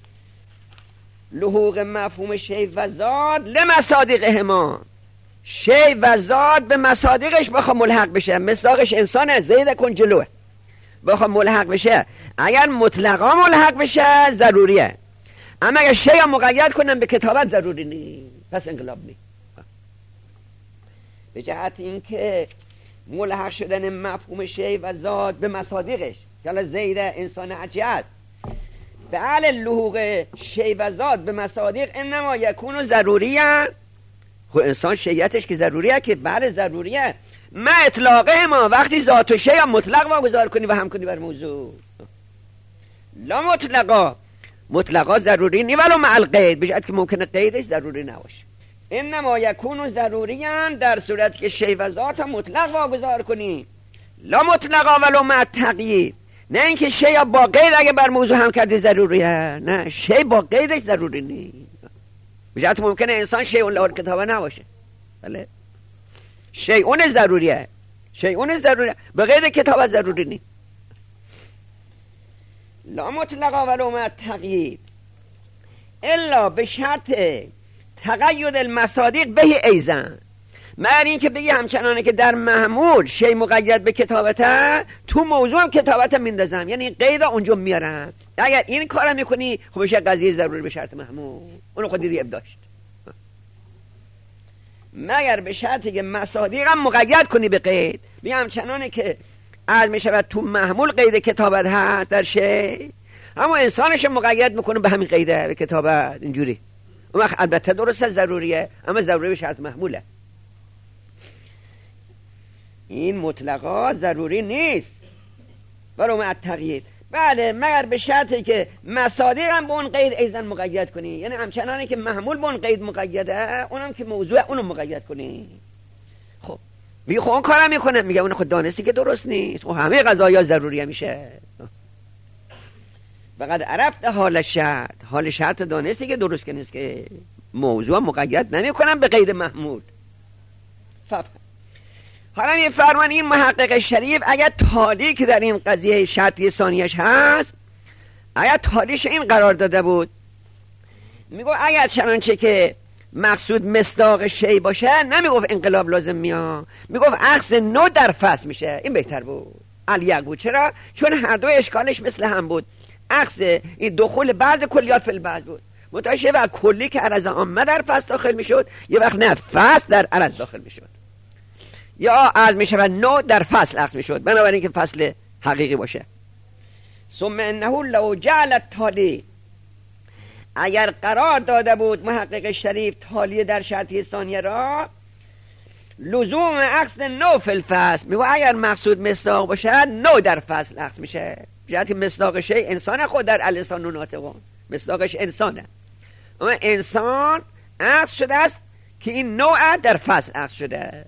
لحوق مفهوم شیء و ذات لمصادیقهما، شیء و ذات به مصادیقش بخواد ملحق بشه، مصداقش انسانه زید کن جلوه، بخواد ملحق بشه اگر مطلقا ملحق بشه ضروریه، اما اگر شیء مقید کنن به کتابت ضروری نیست، پس انقلاب نیست. به جهت اینکه ملحق شدن مفهوم شیء و ذات به مصادیقش که حالا زید انسان عجیت به عل لحوق شیء و ذات به مصادیق انما یکون ضروریه خب انسان شیعتش که ضروریه، که بله ضروریه. ما اطلاقه ما وقتی ذات و شیء مطلق واگذار کنی و هم کنی بر موضوع، لا مطلقا ضروری نی ولو مع القید، بجد که ممکنه قیدش ضروری نباشه. انما یکون ضروریان در صورت که شیء و ذات مطلق واگذار کنی، لا مطلقا ولو مع التقیید. نه اینکه شیء با قید اگه بر موضوع هم کردی ضروریه، نه شیء با قیدش ضروری نی. بجد ممکنه انسان شیء له کتابه نباشه، بله شیء ضروریه، به قید کتابه ضروری نی. لا مطلقا ولو مع التقیید الا به شرط تقید المصادیق به ایزن. مگر این که بگی همچنانه که در محمول شی مقید به کتابته، تو موضوع هم کتابت میندازم، یعنی قید اونجا میارم. اگر این کار میکنی خب بشه قضیه ضروری به شرط محمول، اونو خود دیدی داشت. مگر به شرطی که مصادیق هم مقید کنی به قید، بگی همچنانه که از میشود تو محمول قید کتابت هست در شی، اما انسانش مقید میکنه به همین قیده به کتابت، اینجوری. اون وقت البته درسته ضروریه، اما ضروری به شرط محموله. این مطلقا ضروری نیست ولو مع التقیید. بله مگر به شرطی که مصادیق هم به اون قید ایزن مقید کنی، یعنی همچنانه که محمول به اون قید مقیده، اونم که موضوع اونو مقید کنی. خب میگه خب اون کارم میکنه، میگه اون خود دانستی که درست نیست، خب همه قضایا ضروری میشه. فقط عرفت حال شرط دانستی که درست که نیست، که موضوع مقید نمیکنم به قید محمول. حالا میفرمان این محقق شریف اگر تالی که در این قضیه شرطی ثانیش هست، اگر تالیش این قرار داده بود، میگو اگر چنانچه که مقصود مصداق شی باشه، نمیگفت انقلاب لازم میاد، میگفت عکس نو در فصل میشه. این بهتر بود، الیق بود. چرا؟ چون هر دو اشکالش مثل هم بود. عکس این دخول بعض کلیات فی البعض بود، متوجه و کلی که عرض عامه در فصل داخل میشد، یه وقت نه فصل در عرض داخل میشد، یا از میشود نو در فصل عکس میشد، بنابراین که فصل حقیقی باشه. ثم انه لو جعل التالی، اگر قرار داده بود محقق شریف تالی در شرطی ثانیه را، لزوم عکس نو فی الفصل، میگه اگر مقصود مصداق باشه نو در فصل عکس میشه. جهت مصداق شی انسان خود در الانسان و ناطقون، مصداقش انسانه، اما انسان عکس شده است که این نوع در فصل عکس شده.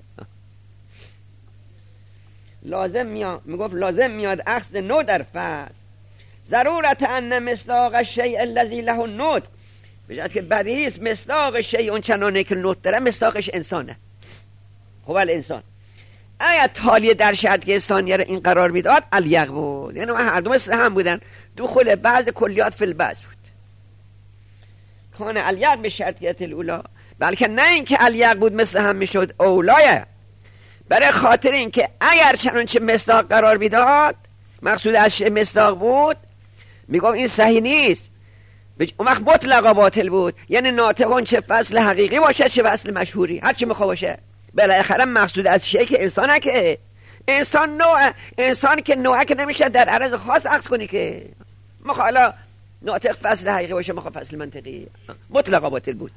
میگفت لازم میاد عکس نو در فصل. ضرورت ان مصداق الشیء الذی له النطق، بجد که بدیهی مصداق شیء اون چنانه که نطق داره مصداقش انسانه. خب الانسان اگر تالیه در شرطی ثانیه را این قرار میداد الیق بود، یعنی هر دو مثل هم بودن، دخول بعض کلیات فی البعض بود. کان الیق به شرطیت الاولا، بلکه نه اینکه الیق بود مثل هم میشد، اولایه، برای خاطر اینکه اگر چنانچه مصداق قرار میداد مقصود از مصداق بود، میگم این صحیح نیست، اون وقت مطلقا باطل بود. یعنی ناطقون چه فصل حقیقی باشه چه فصل مشهوری، هر چی میخواد باشه، بالاخره مقصود از شیء که انسانه، که انسان نوع، انسان که نوعه که نمیشه در عرض خاص عکس کنی، که مخالا ناطق فصل حقیقی باشه مخالا فصل منطقی، مطلقا باطل بود.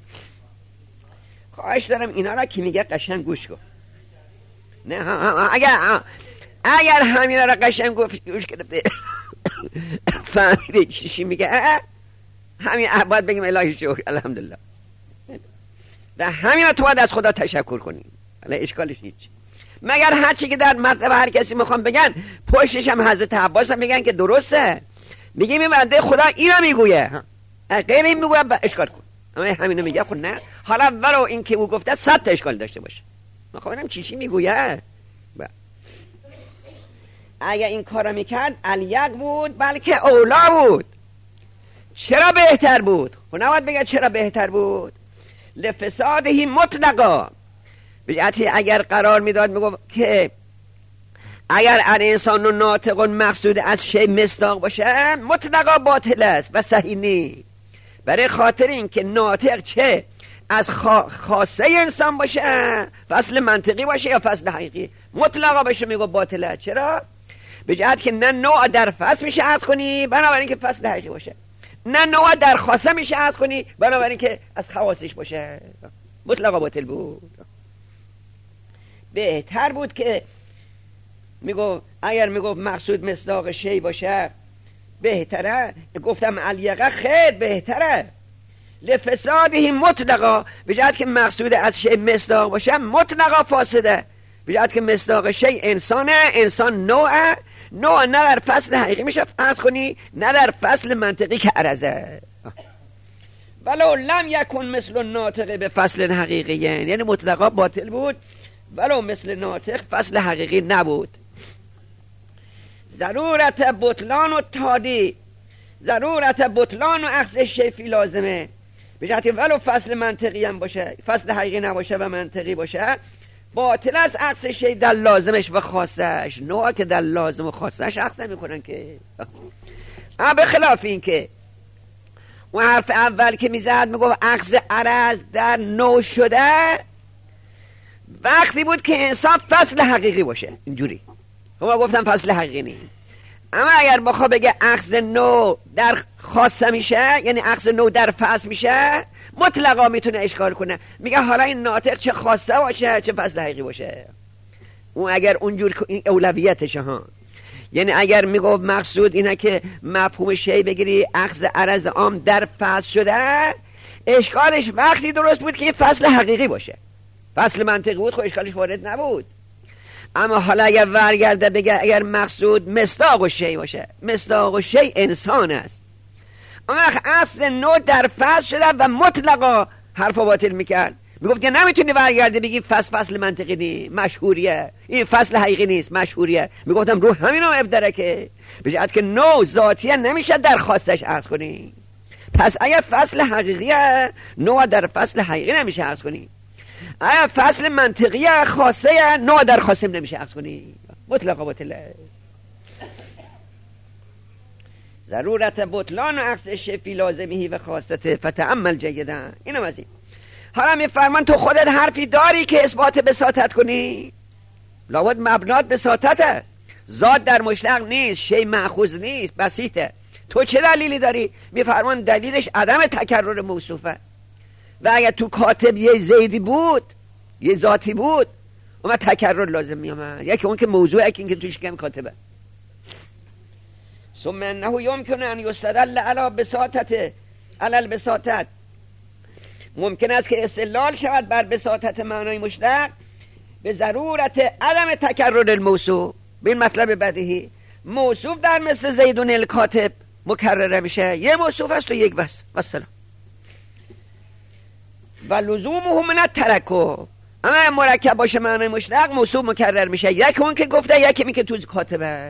خواهش دارم اینا را که میگه قشنگ گوش کن. نه اگر همین را قشنگ گوش کرده فهمیده چی میگه، همین باید بگیم الهی شکر الحمدلله، در همین تو باید از خدا تشکر کنیم، الان اشکالش نیست. مگر هرچی که در مطلب هر کسی میخوام بگن پشتش هم حضرت عباس هم بگن که درسته، میگیم این بنده خدا اینا میگویه، غیر این میگویه اشکال کن، اما همینو میگه خود نه. حالا ولو این که او گفته 100 تا اشکال داشته باشه، ما خواهیم چی میگویه. اگر این کارا میکرد الیق بود، بلکه اولا بود. چرا بهتر بود؟ خب نباید بگه چرا بهتر بود، لفسادهی مطلقا، بجهتی اگر قرار میداد میگفت که اگر انسان و ناطقون مقصود از شی مصداق باشه مطلقا باطل است و صحیح نیست، برای خاطر این که ناطق چه از خاصه انسان باشه، فصل منطقی باشه یا فصل حقیقی، مطلقا باشه میگه باطله. چرا؟ به جهت که نه نوع در فصل میشه عرض کنی بنابراین که فصل حقیقی باشه، نه نوع در خاصه میشه عرض کنی بنابراین که از خواصش باشه. مطلقا باطل بود. بهتر بود که اگر میگفت مقصود مصداق شی باشه بهتره، گفتم الیقه خیر بهتره. لفساده مطلقا، به جهت که مقصود از شی مصداق باشه مطلقا فاسده، به جهت که مصداق شی انسانه، انسان نوع نه در فصل حقیقی میشه فرض کنی، نه در فصل منطقی که عرضه. ولو لم یکن مثل ناطق به فصل حقیقی، یعنی مطلقا باطل بود ولو مثل ناطق فصل حقیقی نبود. ضرورت بطلان و تادی، ضرورت بطلان و اخذ شیفی لازمه، به جهت ولو فصل منطقی هم باشه، فصل حقیقی نباشه و منطقی باشه، باطل از اخذ شی در لازمش و خاصش. نوع که در لازم و خاصش اخذ نمی کنن که. به خلاف این که اون حرف اول که میزد میگفت اخذ عرض در نوع شده وقتی بود که انسان فصل حقیقی باشه، اینجوری ما گفتم فصل حقیقی نیست. اما اگر بخواه بگه اخذ نوع در خاصه میشه، یعنی اخذ نوع در فصل میشه، مطلقا میتونه اشکال کنه. میگه حالا این ناطق چه خاصه باشه چه فصل حقیقی باشه، اون اگر اونجور اولویتشه ها. یعنی اگر میگفت مقصود اینه که مفهوم شی بگیری اخذ عرض عام در فصل شده، اشکالش وقتی درست بود که این فصل حقیقی باشه. فصل منطقی بود خب اشکالش وارد نبود. اما حالا اگر ورگرده بگه اگر مقصود مصداق و شی باشه، مصداق و شی انسان است، اما اصل نوع در فصل شده و مطلقا حرف باطل میکرد. میگفت که نمیتونی ورگرده بگی فصل منطقی نیست، مشهوریه، این فصل حقیقی نیست، مشهوریه. میگفتم رو همین هم ابداره که به جهت که نوع ذاتیه نمیشه در خواستش عرض کنی. پس اگر فصل حقیقیه نوع در فصل حقیقی نمیشه عرض کنی، اگر فصل منطقیه خاصه نوع در خاصه نمیشه عرض کنی، مطلقا باطله. ضرورت بطلان و اخذ شفی لازمهی و خاصته فتعمل جیدن. اینم از این. حالا میفرمان تو خودت حرفی داری که اثبات بساطت کنی؟ لابد مبنات بساطته، ذات در مشتق نیست، شی مأخوذ نیست، بسیطه. تو چه دلیلی داری؟ میفرمان دلیلش عدم تکرر موصوفه. و اگر تو کاتب یه زیدی بود، یه ذاتی بود، اما تکرر لازم میامد. یکی اون که موضوعه که این که توش کم کاتبه. ثم انه یمکن ان یستدل علی بساطت، علی البساطت، ممکن است که استدلال شود بر بساطت معنای مشتق به ضرورت عدم تکرر الموصوف. به این مطلب بدیهی موصوف در مثل زیدون الکاتب مکرره میشه، یه موصوف است و یک وصف والسلام. و لزومه من الترکب، اما مرکب باشه معنای مشتق موصوف مکرر میشه، یکی اون که گفته یکی می که تو کاتبه.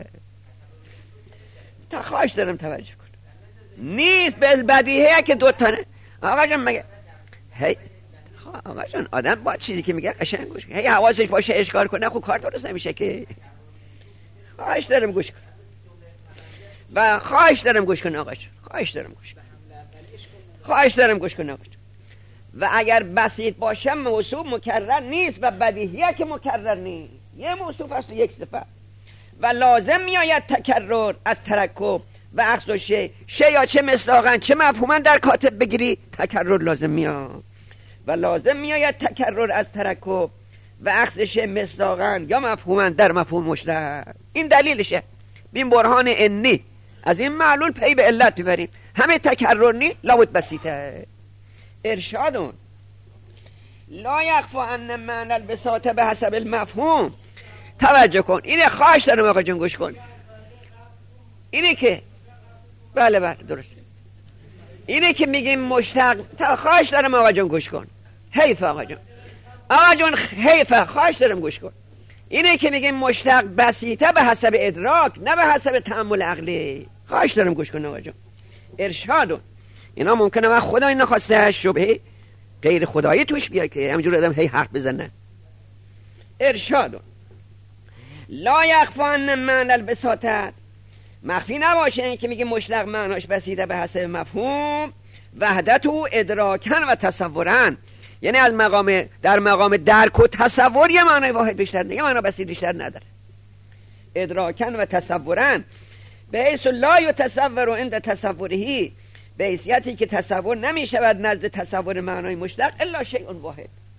تا خواهش دارم توجه کن، نیست به بدیهیه که دو تانه. آقا جان مگه آقا جان آدم با چیزی که میگه قشنگ گوش کن، هی حواسش باشه اشکال کنه خب کار درست نمیشه که. خواهش دارم گوش کن و خواهش دارم گوش کن آقا جان، خواهش دارم گوش کن، خواهش دارم گوش کن آقا جان. و اگر بسیط باشه موصوف مکرر نیست و بدیهیه که مکرر نیست، یه موصوف است و یک صفت و لازم میآید تکرر از ترکب و اخذ و شی یا چه مصداقن چه مفهومن در کاتب بگیری تکرر لازم میاد و لازم میآید تکرر از ترکب و اخذ شی مصداقن یا مفهومن در مفهوم مشترک. این دلیلشه. بین برهان انی از این معلول پی به علت ببریم، همه تکرر نی لابد بسیطه. ارشادون لا یخفا ان معنی البساطه به حسب المفهوم. توجه کن، اینه خواهش دارم آقا جان گوش کن، اینه که بله درست، اینه که میگیم مشتق. خواهش دارم آقا جان گوش کن، حیف آقا جان، آقا جان حیف، خواهش دارم گوش کن. اینه که میگیم مشتق بسیطه به حسب ادراک نه به حسب تأمل عقلی. خواهش دارم گوش کن آقا جان. ارشادون اینا ممکنه من خدا این نخواسته شبهه غیر خدایی توش بیاد که همجور آدم هی حرف بزنه. ارشادون لا یخفا ان معنی البساطه، مخفی نباشه این که میگه مشتق معناش بسیطه به حسب مفهوم، وحدت و ادراکن و تصورن، یعنی از در مقام درک و تصور یه معنی واحد بیشتر نه، یه معنی بسیط بیشتر نداره. ادراکن و تصورن به حیث لا یتصور عند تصورهی، به حیثیتی که تصور نمیشود نزد تصور معنای مشتق الا شیء واحد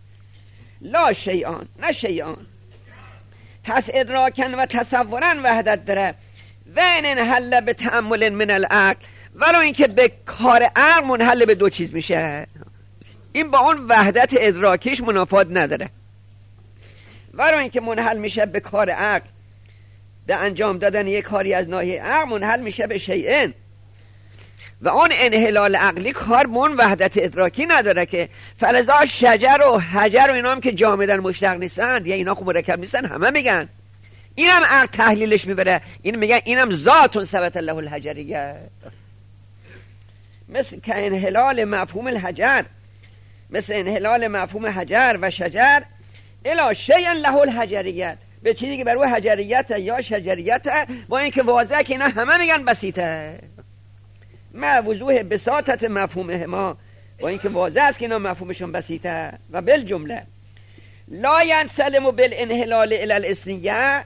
لا شیئان، نه شیئان. پس ادراکن و تصورن وحدت داره. و این انحل به تأمل من العقل، ولو اینکه به کار عقل منحل به دو چیز میشه. این با اون وحدت ادراکیش منافات نداره. ولو اینکه منحل میشه به کار عقل، به انجام دادن یک کاری از ناحیه عقل، منحل میشه به شیئن. و اون انحلال عقلی کار به اون وحدت ادراکی نداره که. فلذا شجر و حجر و اینا هم که جامدن مشتق نیستن یا اینا خب مرکب نیستن، همه میگن اینم عقل تحلیلش میبره، این میگن اینم ذاتون ثبت له الحجریه. مثل که انحلال مفهوم الحجر، مثل انحلال مفهوم حجر و شجر الی شیء له الحجریت، به چیزی که بر او حجریت یا شجریت، با اینکه واضحه که اینا همه میگن بسیطه. ما وضوح بساطت مفهومه ما، با اینکه واضح است که اینا مفهومشون بسیطه. و بالجمله لا ینسلم بالانحلال الی الاسنیه،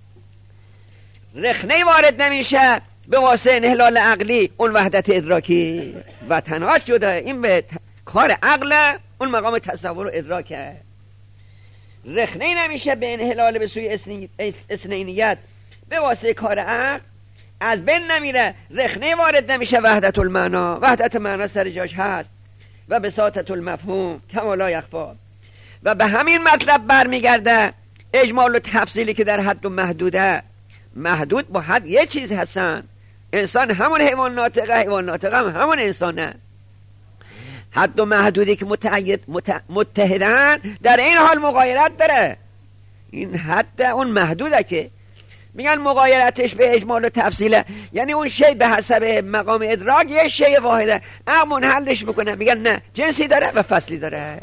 رخنه وارد نمیشه به واسطه انحلال عقلی اون وحدت ادراکی و تنها شده. این به کار عقل، اون مقام تصور و ادراکه. رخنه نمیشه به انحلال به سوی اثنینیت به واسطه کار عقل، از بین نمیره. رخنه وارد نمیشه وحدت المعنا، وحدت معنا سر جاش هست. و بساطت المفهوم کما لا یخفا. و به همین مطلب برمیگرده اجمال و تفصیلی که در حد و محدوده. محدود با حد یه چیز هستن. انسان همون حیوان ناطقه، حیوان ناطقه هم همون انسانه. حد و محدودی که متحدن در این حال مغایرت داره. این حد اون محدوده که میگن مغایرتش به اجمال و تفصیله، یعنی اون شی به حسب مقام ادراک یه شی واحده، اما منحلش میکنه میگن نه جنسی داره و فصلی داره.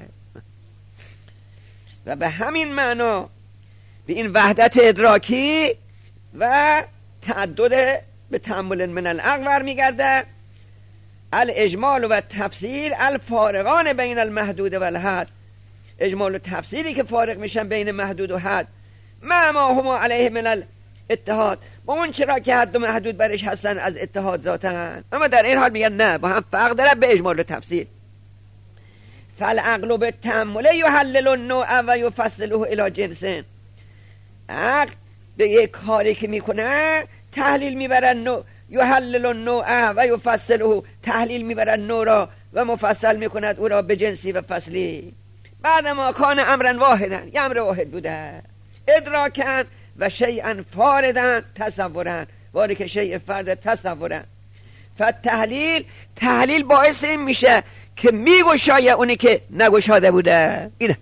و به همین معنا به این وحدت ادراکی و تعدد به تأمل من العقل برمیگرده. الاجمال و تفصیل الفارقان بین المحدود و الحد، اجمال و تفصیلی که فارق میشن بین محدود و حد. ما هم علیه من الاتحاد، با اون چرا که حد و محدود برش هستن از اتحاد ذاتن، اما در این حال میگن نه با هم فرق داره به اجمال و تفصیل. فالعقل به تأمل یحلل النوع و یفصله الی جنس، عقل به یک کاری که میکنه تحلیل میبره نوع، یحلل النوع و یفصله، تحلیل میبره نوع را و مفصل میکند او را به جنسی و فصلی. بعد ما کان امرا واحدا، یه امر واحد بوده، ادراکن و شیئا فاردن تصورن، ولی که شیء فرد تصورن. فتحلیل، تحلیل باعث این میشه که میگشایه اونی که نگشاده بوده. اینه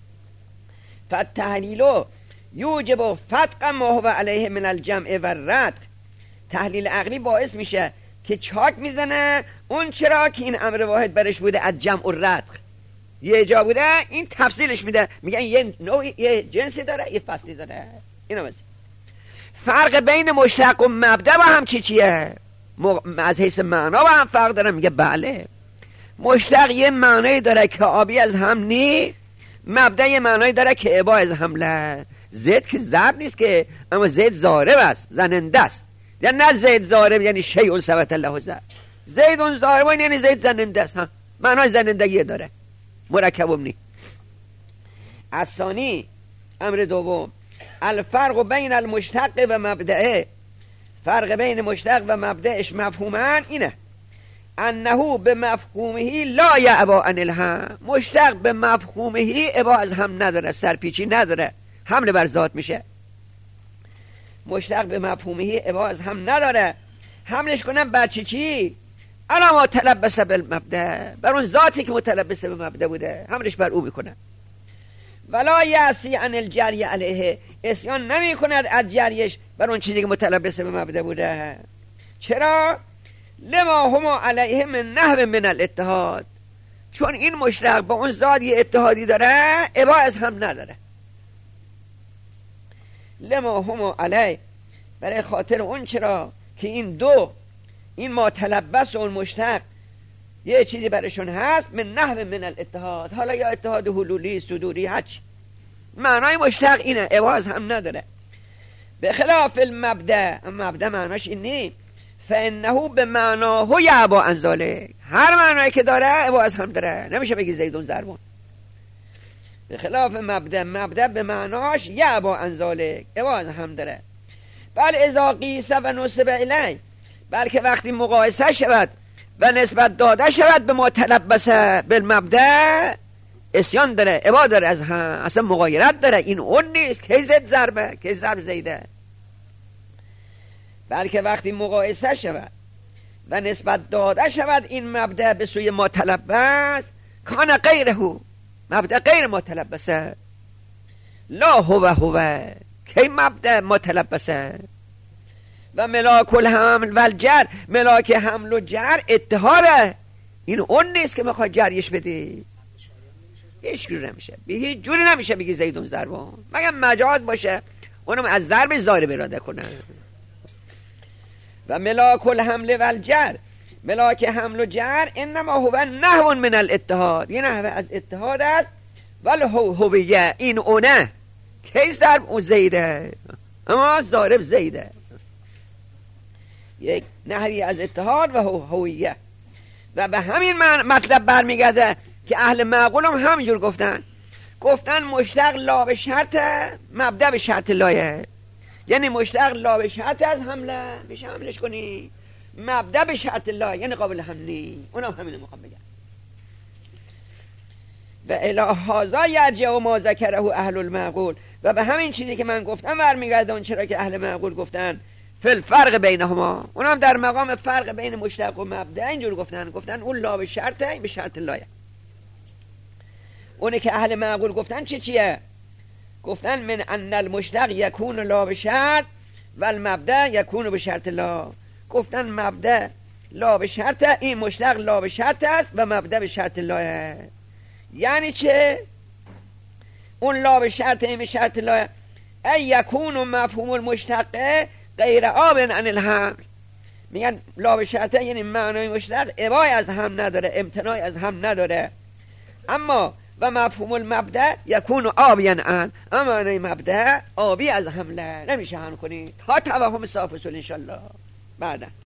فتحلیلو یوجب فتق ما هو علیه من الجمع و الرد. تحلیل عقلی باعث میشه که چاک میزنه اون چرا که این امر واحد برش بوده از جمع و رد یه جا بوده، این تفصیلش میده، میگن یه نوعی یه جنسی داره یه فصلی داره. اینو مثلا فرق بین مشتق و مبدا با هم چیه؟ از حیث معنا با هم فرق داره. میگه بله، مشتق یه معنی داره که آبی از هم نی، مبدا یه معنی داره که عبا از حمله. زید که ضرب نیست که، اما زید ضارب است، زننده است. یعنی نه زید ضارب یعنی شیء ثبت له ذات، زید اون ضارب یعنی زید زننده است، ها معنای زنندگی داره، مرکبم نی. الثانی، امر دوم، الفرق بین المشتق و مبدأ، فرق بین مشتق و مبدأش مفهومن اینه، انه به مفهومه لا یعبا عن الهم، مشتق به مفهومه عبا از هم نداره، سرپیچی نداره، حمل بر ذات میشه. مشتق به مفهومه عبا از هم نداره، حملش کنن بر چی؟ الا ما تلبس بالمبدأ، بر اون ذاتی که متلبس به مبدأ بوده حملش بر او میکنه. ولا یعصی عن الجری علیه، عصیان نمی کند از جریش بر اون چیزی که متلبس به مبدأ بوده. چرا؟ لما هم علیه من نحو من الاتحاد، چون این مشتق با اون ذات یه اتحادی داره، عبا از هم نداره. لما هم علیه، برای خاطر اون چرا که این دو، این ما تلبس و اون مشتق یه چیزی برشون هست، من نحو من الاتحاد، حالا یا اتحاد حلولی صدوری هرچی، معنای مشتق اینه، عوض هم نداره. به خلاف المبدأ، مبدأ معناش این نیست، فانه به معناه یعبا عن ذلک، هر معنایی که داره عوض هم داره، نمیشه بگی زیدون ضربون. به خلاف مبدأ به معناش یعبا انزالک عوض هم داره. بل اذا قیس و نسب الی، بلکه وقتی مقایسه شود و نسبت داده شود به متلبسه بالمبدأ اسیان داره، عبا داره از هم، اصلا مغایرت داره. این اون نیست که زد ضربه که ضرب زیده، بلکه وقتی مقایسه شود و نسبت داده شود این مبدأ به سوی متلبس کان غیره، مبدأ غیر متلبسه. لا هو کی مبدأ متلبسه. و ملاک الحمل و الجر، ملاک حمل و جر اتحاره، این اون نیست که میخواد جریش بدی. هیچ جوری نمیشه، به هیچ جوری نمیشه بگی زیدون ضربان، مگر مجاز باشه اونم از ضرب ظاهر اراده کنه. و ملاک الحمل و الجر، ملاک حمل و جر انما هو نحو من الاتحاد، یه نحو از اتحاد است. ولی هویه این اونه کی ضرب اون زیده، اما ضارب زیده، یک نحوی از اتحاد و هویه. و به همین مطلب برمیگرده که اهل معقول هم همینجور گفتن مشتق لا به شرط مبدأ به شرط لایه، یعنی مشتق لا به شرط از حمله میشه حملش کنی، مبدأ به شرط لایه یعنی قابل حملی، اونم همینو میخوام بگم. و الی هذا یرجع ما ذکره اهل المعقول، و به همین چیزی که من گفتم برمیگرده اون چرا که اهل معقول گفتن فی الفرق بینهما، اونم در مقام فرق بین مشتق و مبدأ اینجور گفتن اون لا به شرطه به شرط لایه. اونه که اهل معقول گفتن چیه؟ گفتن من ان المشتق یکون لا به شرط و المبدأ یکون به شرط لا. گفتن مبدأ لا به شرط، این مشتق لا به شرط است و مبدأ به شرط لا. یعنی چه؟ اون لا به شرط این به شرط لا ای یکون مفهوم المشتق غیر آب عن الحمل. میگن لا به شرطه یعنی معنای مشتق ابای از هم نداره، امتناعی از هم نداره. اما و مفهوم المبدأ یکون آبی عن، اما معنای مبدأ آبی از حمله، نمیشه هم کنید. تا توهم صاف اصول انشالله بعدا.